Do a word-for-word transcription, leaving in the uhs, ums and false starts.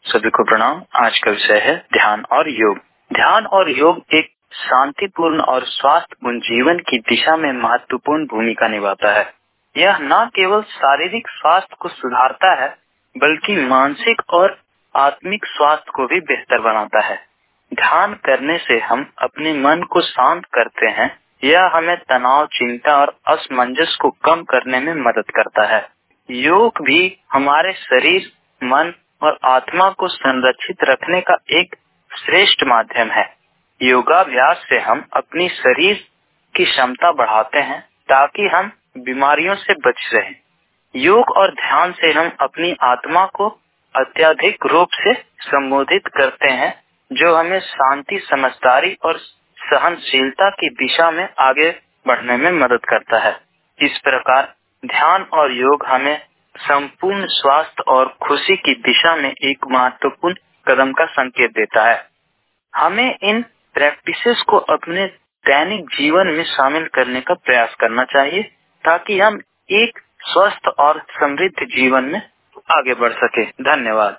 सभी को प्रणाम। आज का विषय है ध्यान और योग। ध्यान और योग एक शांतिपूर्ण और स्वास्थ्यपूर्ण जीवन की दिशा में महत्वपूर्ण भूमिका निभाता है। यह न केवल शारीरिक स्वास्थ्य को सुधारता है बल्कि मानसिक और आत्मिक स्वास्थ्य को भी बेहतर बनाता है। ध्यान करने से हम अपने मन को शांत करते हैं। यह हमें तनाव, चिंता और असमंजस को कम करने में मदद करता है। योग भी हमारे शरीर, मन और आत्मा को संरक्षित रखने का एक श्रेष्ठ माध्यम है। योगाभ्यास से हम अपनी शरीर की क्षमता बढ़ाते हैं ताकि हम बीमारियों से बच रहें। योग और ध्यान से हम अपनी आत्मा को अत्यधिक रूप से संबोधित करते हैं, जो हमें शांति, समझदारी और सहनशीलता की दिशा में आगे बढ़ने में मदद करता है। इस प्रकार ध्यान और योग हमें संपूर्ण स्वास्थ्य और खुशी की दिशा में एक महत्वपूर्ण कदम का संकेत देता है। हमें इन प्रैक्टिसेस को अपने दैनिक जीवन में शामिल करने का प्रयास करना चाहिए ताकि हम एक स्वस्थ और समृद्ध जीवन में आगे बढ़ सके। धन्यवाद।